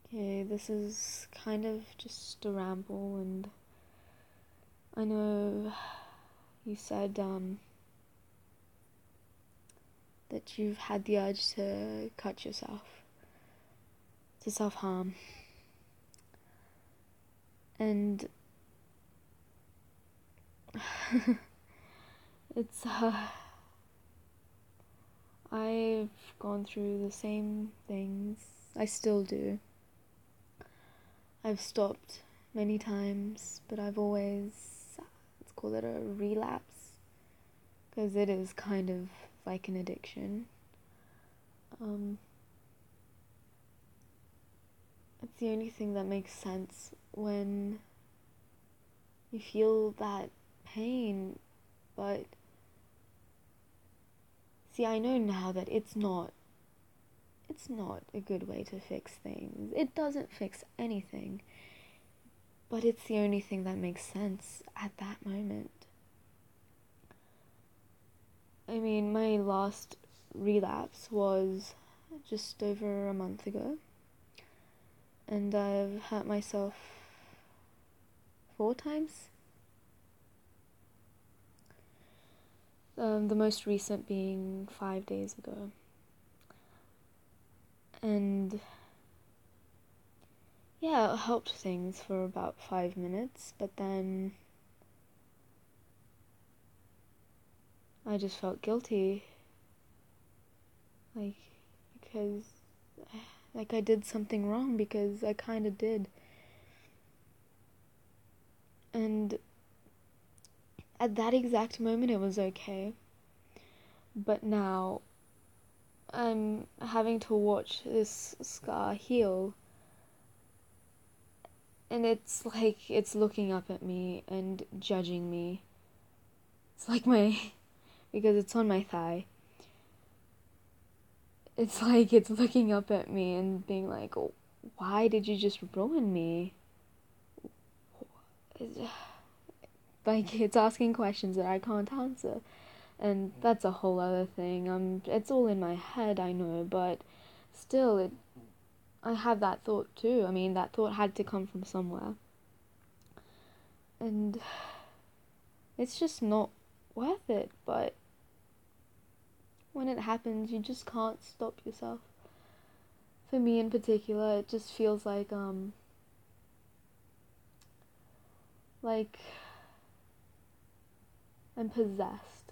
Okay, this is kind of just a ramble, and I know you said that you've had the urge to cut yourself, to self-harm, and it's I've gone through the same things. I still do. I've stopped many times, but I've always, let's call it a relapse, because it is kind of like an addiction. Um, it's the only thing that makes sense when you feel that pain, but see, I know now that it's not a good way to fix things. It doesn't fix anything, but it's the only thing that makes sense at that moment. I mean, my last relapse was just over a month ago, and I've hurt myself 4 times. The most recent being 5 days ago. And yeah, it helped things for about 5 minutes, but then I just felt guilty. Like, because, like, I did something wrong, because I kind of did. And at that exact moment, it was okay. But now, I'm having to watch this scar heal. And it's like it's looking up at me and judging me. It's like because it's on my thigh. It's like it's looking up at me and being like, oh, why did you just ruin me? Like, it's asking questions that I can't answer. And that's a whole other thing. It's all in my head, I know, but still, I had that thought too. I mean, that thought had to come from somewhere. And it's just not worth it, but when it happens, you just can't stop yourself. For me in particular, it just feels like I'm possessed.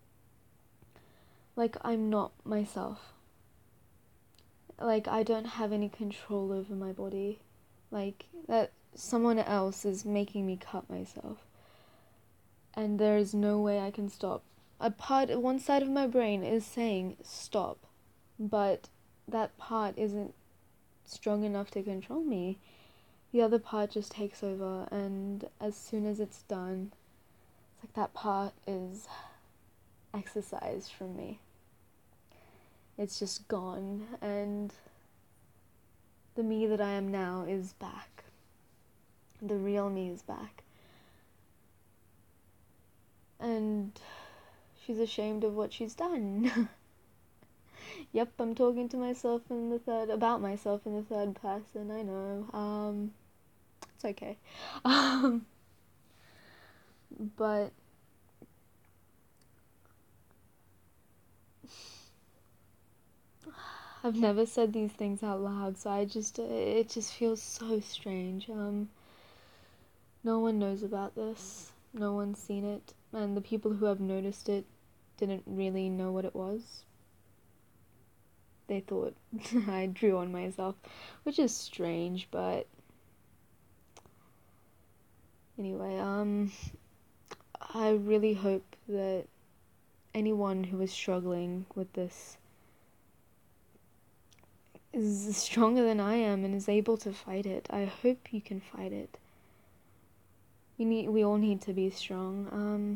Like I'm not myself. Like I don't have any control over my body. Like that someone else is making me cut myself. And there is no way I can stop. One side of my brain is saying stop, but that part isn't strong enough to control me. The other part just takes over, and as soon as it's done, it's like that part is exercised from me. It's just gone, and the me that I am now is back. The real me is back. And she's ashamed of what she's done. Yep, I'm talking to myself about myself in the third person, I know. It's okay. Um, but I've never said these things out loud, so it just feels so strange. No one knows about this. No one's seen it, and the people who have noticed it didn't really know what it was. They thought I drew on myself, which is strange, but anyway, I really hope that anyone who is struggling with this is stronger than I am and is able to fight it. I hope you can fight it. We all need to be strong.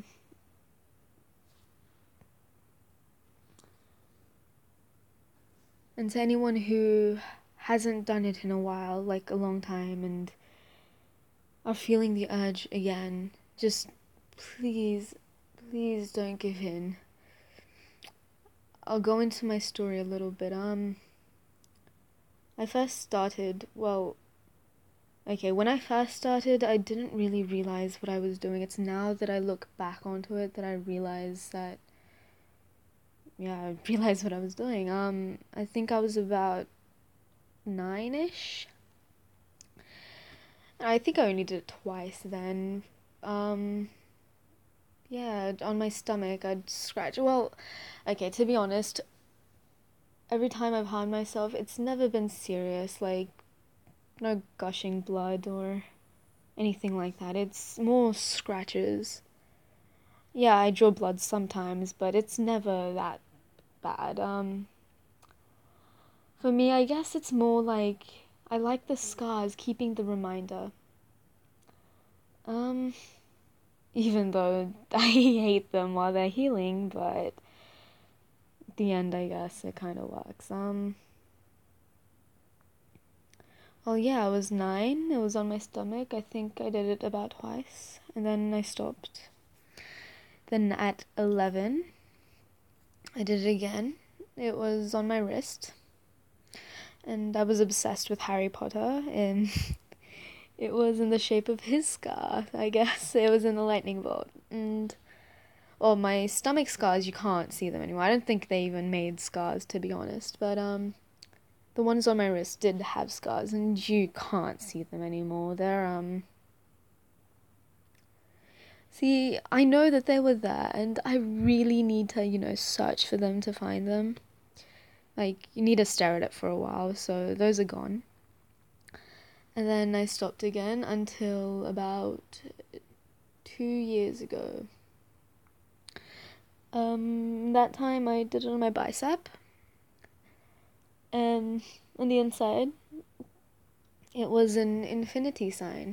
And to anyone who hasn't done it in a while, like a long time, and are feeling the urge again, just please, please don't give in. I'll go into my story a little bit. I first started, well, okay, when I first started, I didn't really realize what I was doing. It's now that I look back onto it that I realize that, yeah, I realized what I was doing. I think I was about 9-ish. I think I only did it twice then. Um, yeah, on my stomach, I'd scratch. Well, okay, to be honest, every time I've harmed myself, it's never been serious, like, no gushing blood or anything like that. It's more scratches. Yeah, I draw blood sometimes, but it's never that bad. For me, I guess it's more like I like the scars, keeping the reminder. Um, Even though I hate them while they're healing, but at the end, I guess it kind of works. Well, yeah, I was 9. It was on my stomach. I think I did it about twice, and then I stopped. Then at 11, I did it again. It was on my wrist, and I was obsessed with Harry Potter, and it was in the shape of his scar, I guess. It was in the lightning bolt, and well, my stomach scars, you can't see them anymore. I don't think they even made scars, to be honest, but the ones on my wrist did have scars, and you can't see them anymore. They're see, I know that they were there, and I really need to, search for them to find them. Like, you need to stare at it for a while, so those are gone. And then I stopped again until about 2 years ago. That time I did it on my bicep. And on the inside, it was an infinity sign.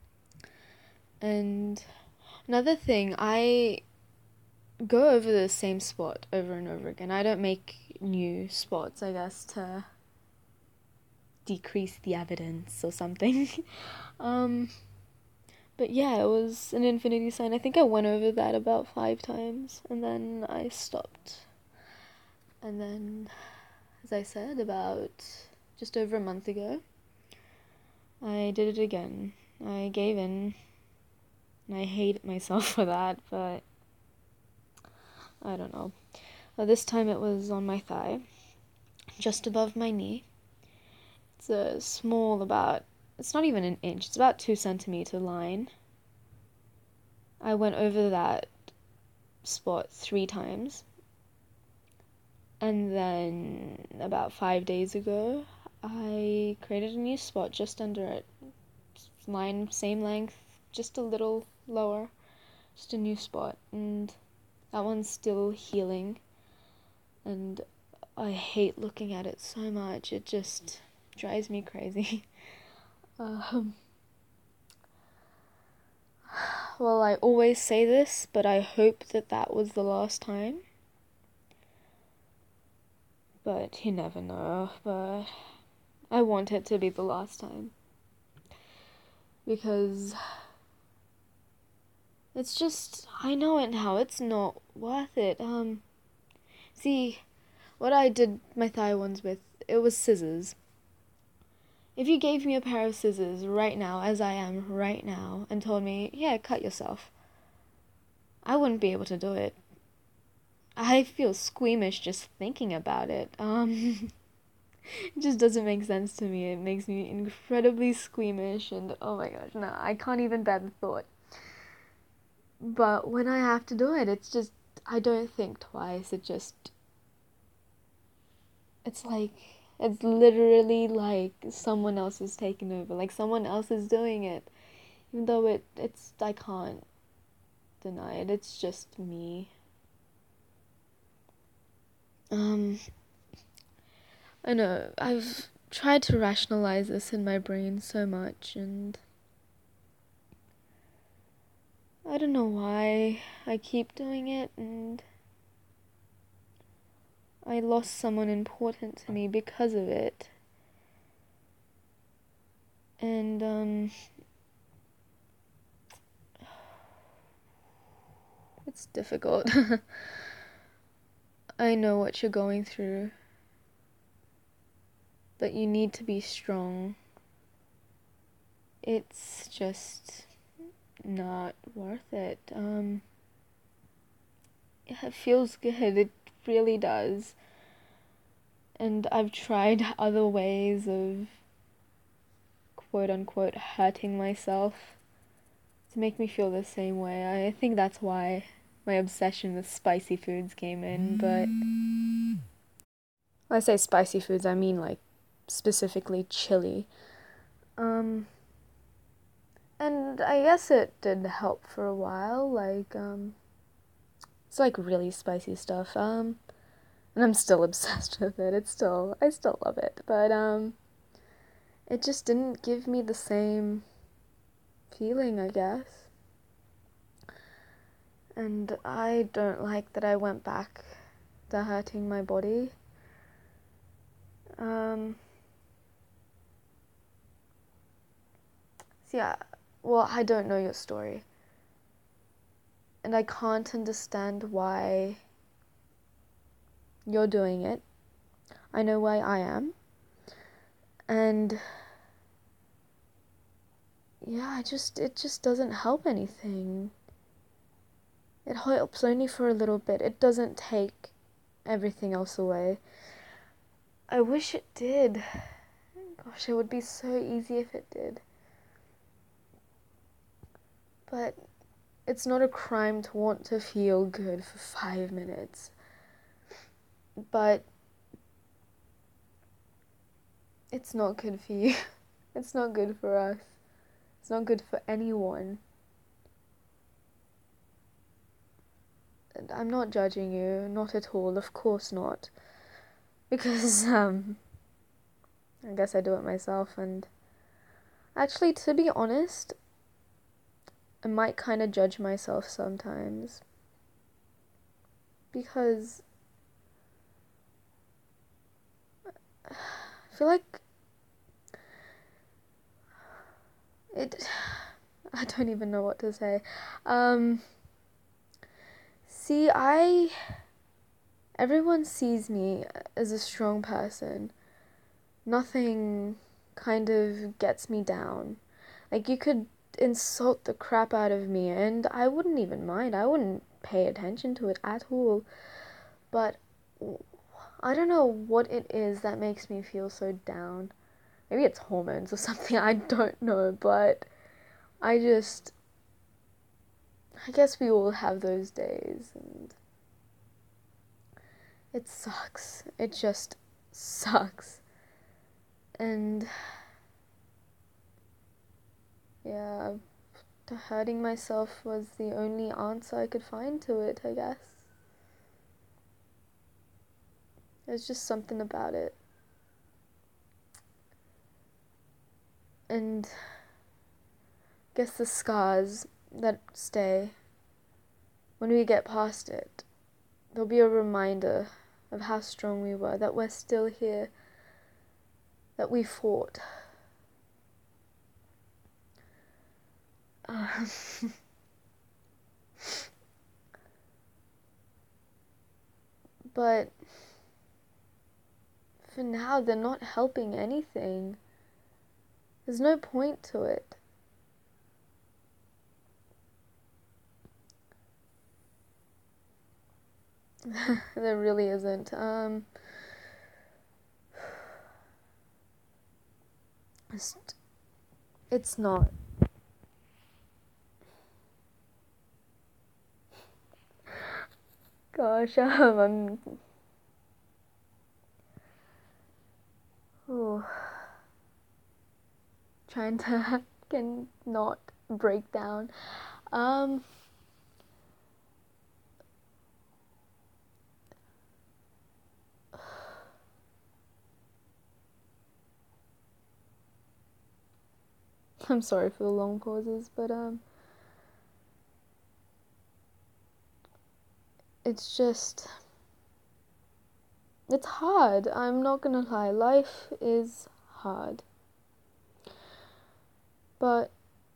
And another thing, I go over the same spot over and over again. I don't make new spots, I guess, to decrease the evidence or something. um, but yeah, it was an infinity sign. I think I went over that about 5 times, and then I stopped. And then, as I said, about just over a month ago, I did it again. I gave in, and I hate myself for that, but I don't know. This time it was on my thigh, just above my knee. It's a small, it's not even an inch, it's about 2 centimeter line. I went over that spot 3 times. And then about 5 days ago, I created a new spot just under it. Line, same length, just a little lower. Just a new spot. And that one's still healing. And I hate looking at it so much. It just drives me crazy. Well, I always say this, but I hope that that was the last time. But you never know. But I want it to be the last time. Because it's just, I know it now, it's not worth it. See, what I did my thigh ones with, it was scissors. If you gave me a pair of scissors right now, as I am right now, and told me, yeah, cut yourself, I wouldn't be able to do it. I feel squeamish just thinking about it. It just doesn't make sense to me. It makes me incredibly squeamish, and oh my gosh, no, I can't even bear the thought. But when I have to do it, it's just, I don't think twice. It's like, it's literally like someone else is taking over, like someone else is doing it. Even though I can't deny it, it's just me. I know, I've tried to rationalize this in my brain so much, and I don't know why I keep doing it, and I lost someone important to me because of it. And, it's difficult. I know what you're going through. but you need to be strong. It's just not worth it. It feels good, it really does. And I've tried other ways of quote unquote hurting myself to make me feel the same way. I think that's why my obsession with spicy foods came in, but when I say spicy foods, I mean like specifically chili. And I guess it did help for a while, like, it's like really spicy stuff, and I'm still obsessed with it, I still love it, but, it just didn't give me the same feeling, I guess. And I don't like that I went back to hurting my body. Yeah, well, I don't know your story. And I can't understand why you're doing it. I know why I am. And yeah, it just doesn't help anything. It helps only for a little bit. It doesn't take everything else away. I wish it did. Gosh, it would be so easy if it did. But it's not a crime to want to feel good for 5 minutes. But it's not good for you. It's not good for us. It's not good for anyone. And I'm not judging you, not at all, of course not. Because, I guess I do it myself, and actually, to be honest, I might kind of judge myself sometimes. Because I feel like I don't even know what to say. See, everyone sees me as a strong person. Nothing kind of gets me down. Like, you could insult the crap out of me and I wouldn't even mind. I wouldn't pay attention to it at all. But I don't know what it is that makes me feel so down. Maybe it's hormones or something, I don't know, but I guess we all have those days, and it sucks. It just sucks. And yeah, hurting myself was the only answer I could find to it, I guess. There's just something about it. And I guess the scars that stay, when we get past it, there'll be a reminder of how strong we were, that we're still here, that we fought. But for now, they're not helping anything. There's no point to it. There really isn't. It's not. Gosh, I'm trying to can not break down. I'm sorry for the long pauses, but it's just, it's hard. I'm not gonna lie, life is hard. But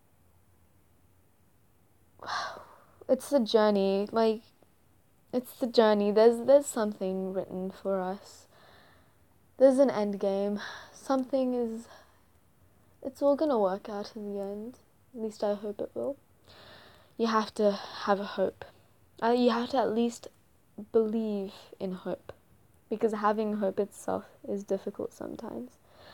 it's the journey. Like, it's the journey. There's something written for us. There's an end game. it's all gonna work out in the end. At least I hope it will. You have to have a hope. You have to at least believe in hope, because having hope itself is difficult sometimes.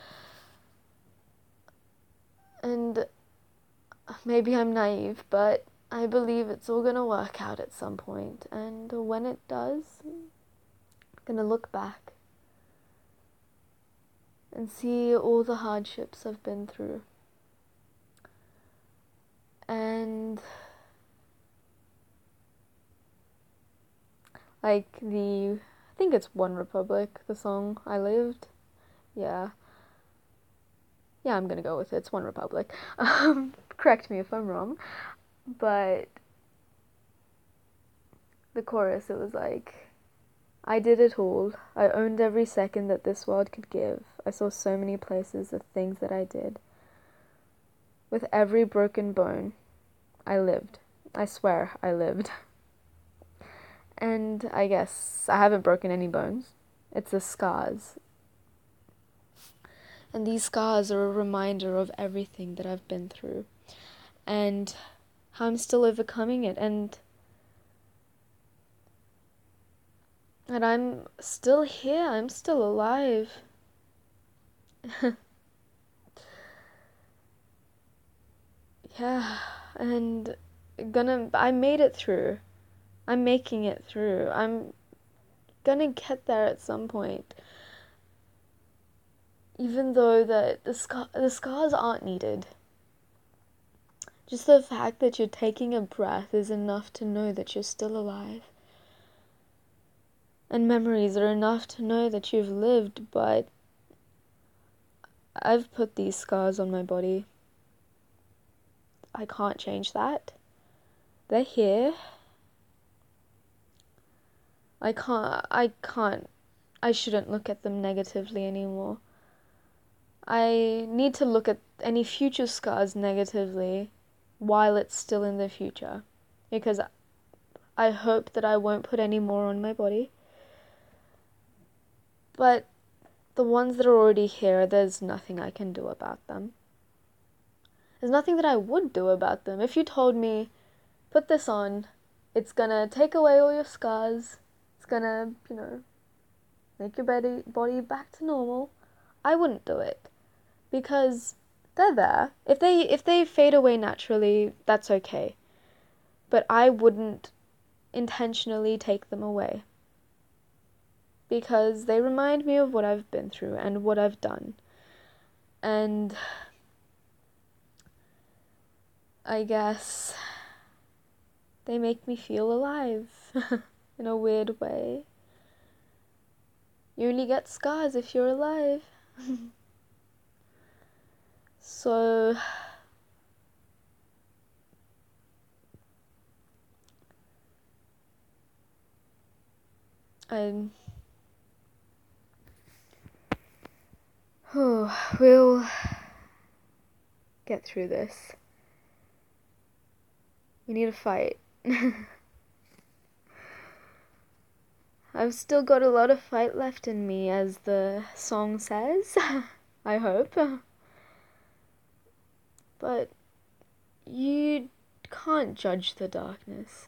And maybe I'm naive, but I believe it's all gonna work out at some point, and when it does, I'm gonna look back and see all the hardships I've been through. And like I think it's One Republic, the song I Lived. Yeah, I'm gonna go with it. It's One Republic. Correct me if I'm wrong. But the chorus, it was like, I did it all. I owned every second that this world could give. I saw so many places of things that I did. With every broken bone, I lived. I swear I lived. And I guess I haven't broken any bones. It's the scars. And these scars are a reminder of everything that I've been through. And how I'm still overcoming it. And I'm still here. I'm still alive. Yeah, and I made it through. I'm making it through. I'm gonna get there at some point. Even though that the scars aren't needed. Just the fact that you're taking a breath is enough to know that you're still alive. And memories are enough to know that you've lived, but I've put these scars on my body. I can't change that. They're here. I shouldn't look at them negatively anymore. I need to look at any future scars negatively while it's still in the future. Because I hope that I won't put any more on my body. But the ones that are already here, there's nothing I can do about them. There's nothing that I would do about them. If you told me, put this on, it's gonna take away all your scars, it's gonna, make your body back to normal, I wouldn't do it. Because they're there. If they fade away naturally, that's okay. But I wouldn't intentionally take them away. Because they remind me of what I've been through and what I've done. And I guess they make me feel alive in a weird way. You only get scars if you're alive. So we'll get through this. We need to fight. I've still got a lot of fight left in me, as the song says. I hope. But you can't judge the darkness.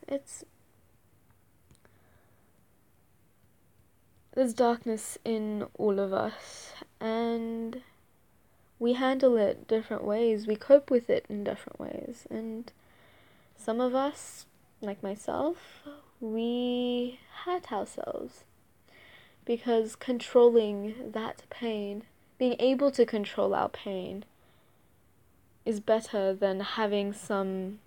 There's darkness in all of us, and we handle it different ways. We cope with it in different ways. And some of us, like myself, we hurt ourselves. Because controlling that pain, being able to control our pain, is better than having some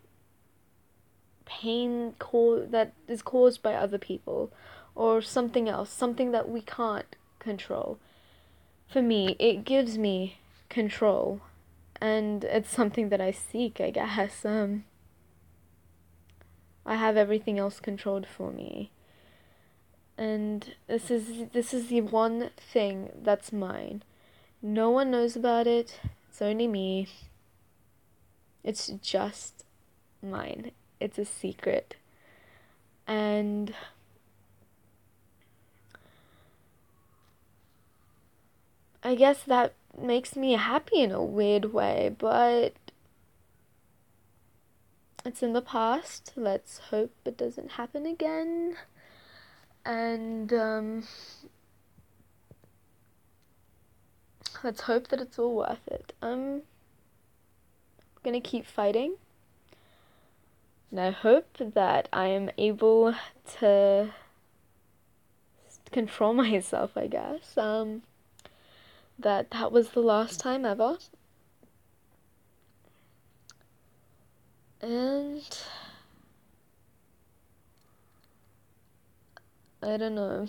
pain that is caused by other people, or something else, something that we can't control. For me, it gives me control, and it's something that I seek, I guess. I have everything else controlled for me. And this is the one thing that's mine. No one knows about it. It's only me. It's just mine. It's a secret. And I guess that makes me happy in a weird way, but it's in the past. Let's hope it doesn't happen again. And let's hope that it's all worth it. I'm gonna keep fighting. And I hope that I am able to control myself, I guess. That was the last time ever. And I don't know.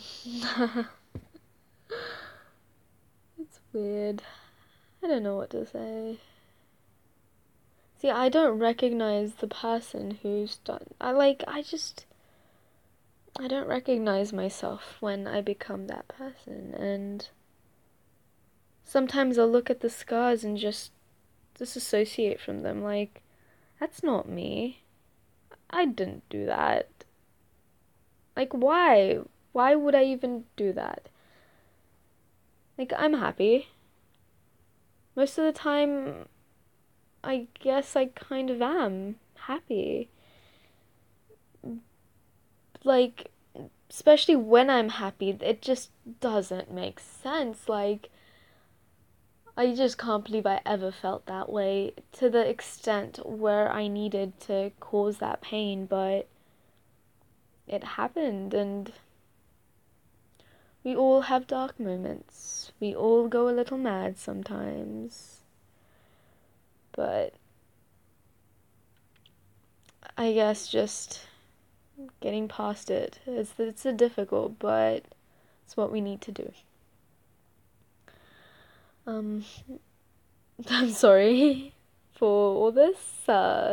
It's weird. I don't know what to say. See, I don't recognize the person who's done. I don't recognize myself when I become that person, and sometimes I'll look at the scars and just disassociate from them, like, that's not me. I didn't do that. Like, why? Why would I even do that? Like, I'm happy. Most of the time, I guess I kind of am happy. Like, especially when I'm happy, it just doesn't make sense. Like, I just can't believe I ever felt that way to the extent where I needed to cause that pain, but it happened, and we all have dark moments. We all go a little mad sometimes. But I guess just getting past it's a difficult, but it's what we need to do. Um, I'm sorry for all this.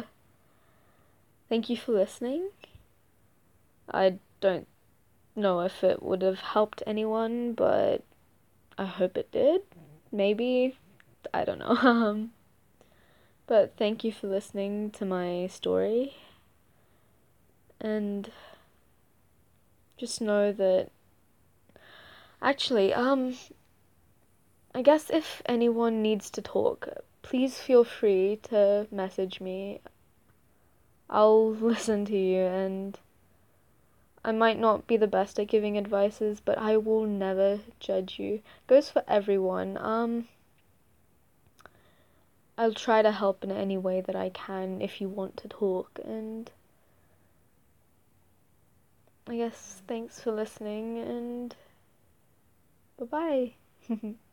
Thank you for listening. I don't know if it would have helped anyone, but I hope it did. Maybe. I don't know. But thank you for listening to my story. And just know that actually, I guess if anyone needs to talk, please feel free to message me. I'll listen to you, and I might not be the best at giving advices, but I will never judge you. Goes for everyone. I'll try to help in any way that I can if you want to talk, and I guess thanks for listening, and bye-bye.